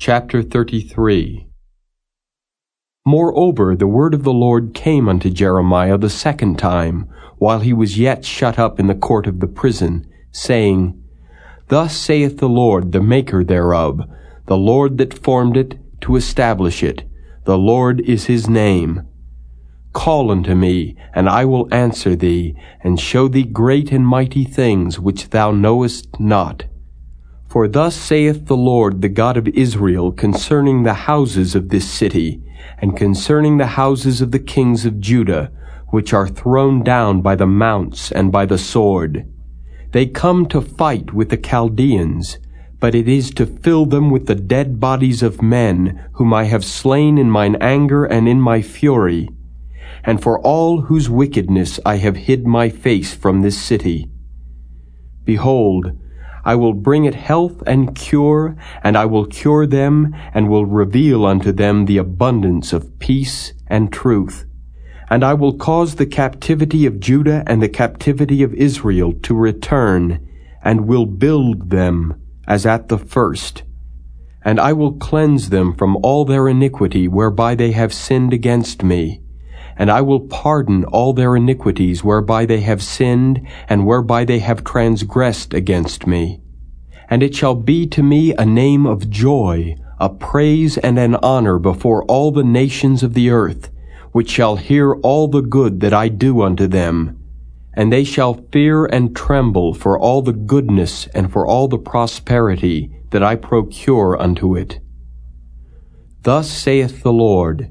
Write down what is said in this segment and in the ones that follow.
Chapter 33. Moreover, the word of the Lord came unto Jeremiah the second time, while he was yet shut up in the court of the prison, saying, Thus saith the Lord, the Maker thereof, the Lord that formed it, to establish it. The Lord is his name. Call unto me, and I will answer thee, and show thee great and mighty things which thou knowest not. For thus saith the Lord, the God of Israel, concerning the houses of this city, and concerning the houses of the kings of Judah, which are thrown down by the mounts and by the sword. They come to fight with the Chaldeans, but it is to fill them with the dead bodies of men, whom I have slain in mine anger and in my fury, and for all whose wickedness I have hid my face from this city. Behold, I will bring it health and cure, and I will cure them, and will reveal unto them the abundance of peace and truth. And I will cause the captivity of Judah and the captivity of Israel to return, and will build them as at the first. And I will cleanse them from all their iniquity whereby they have sinned against me. And I will pardon all their iniquities whereby they have sinned, and whereby they have transgressed against me. And it shall be to me a name of joy, a praise and an honor before all the nations of the earth, which shall hear all the good that I do unto them. And they shall fear and tremble for all the goodness and for all the prosperity that I procure unto it. Thus saith the Lord,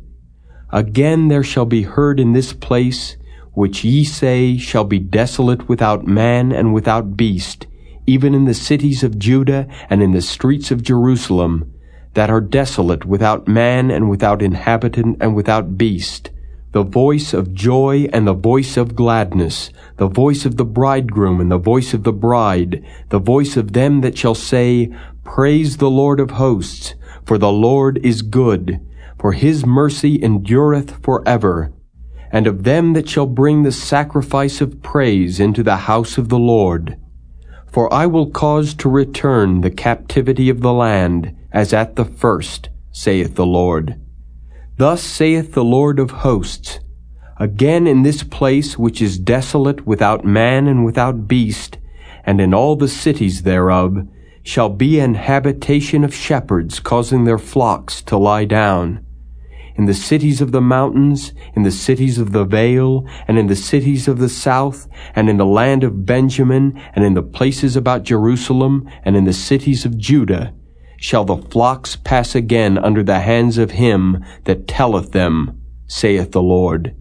Again there shall be heard in this place, which ye say shall be desolate without man and without beast, even in the cities of Judah and in the streets of Jerusalem, that are desolate without man and without inhabitant and without beast, the voice of joy and the voice of gladness, the voice of the bridegroom and the voice of the bride, the voice of them that shall say, Praise the Lord of hosts, for the Lord is good, for his mercy endureth forever, and of them that shall bring the sacrifice of praise into the house of the Lord. For I will cause to return the captivity of the land, as at the first, saith the Lord. Thus saith the Lord of hosts, Again in this place which is desolate without man and without beast, and in all the cities thereof, shall be an habitation of shepherds causing their flocks to lie down. In the cities of the mountains, in the cities of the vale, and in the cities of the south, and in the land of Benjamin, and in the places about Jerusalem, and in the cities of Judah, shall the flocks pass again under the hands of him that telleth them, saith the Lord.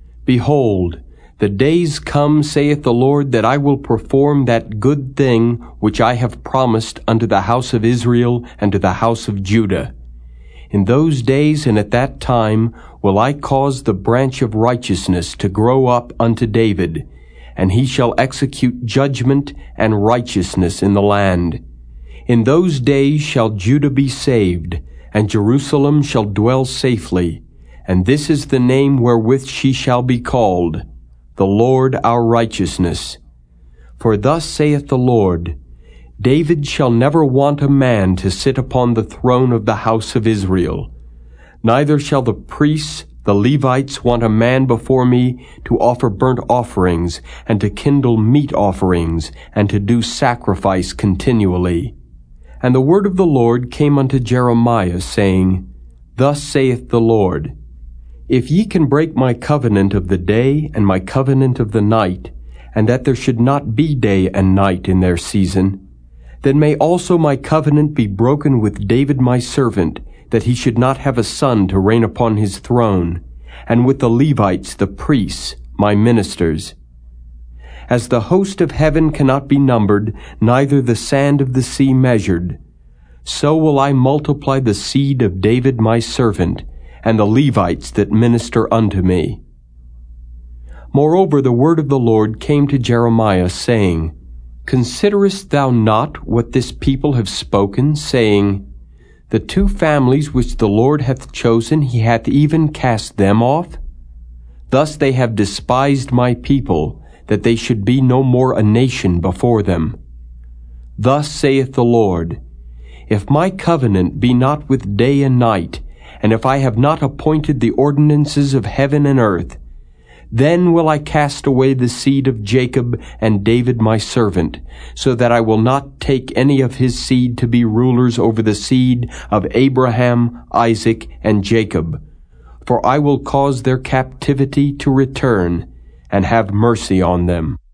Behold, the days come, saith the Lord, that I will perform that good thing which I have promised unto the house of Israel and to the house of Judah. In those days and at that time will I cause the branch of righteousness to grow up unto David, and he shall execute judgment and righteousness in the land. In those days shall Judah be saved, and Jerusalem shall dwell safely, and this is the name wherewith she shall be called, the Lord our righteousness. For thus saith the Lord, David shall never want a man to sit upon the throne of the house of Israel. Neither shall the priests, the Levites, want a man before me to offer burnt offerings, and to kindle meat offerings, and to do sacrifice continually. And the word of the Lord came unto Jeremiah, saying, Thus saith the Lord, If ye can break my covenant of the day and my covenant of the night, and that there should not be day and night in their season, then may also my covenant be broken with David my servant, that he should not have a son to reign upon his throne, and with the Levites the priests, my ministers. As the host of heaven cannot be numbered, neither the sand of the sea measured, so will I multiply the seed of David my servant, and the Levites that minister unto me. Moreover, the word of the Lord came to Jeremiah, saying, Considerest thou not what this people have spoken, saying, The two families which the Lord hath chosen, he hath even cast them off? Thus they have despised my people, that they should be no more a nation before them. Thus saith the Lord, If my covenant be not with day and night, and if I have not appointed the ordinances of heaven and earth, then will I cast away the seed of Jacob and David my servant, so that I will not take any of his seed to be rulers over the seed of Abraham, Isaac, and Jacob. For I will cause their captivity to return, and have mercy on them.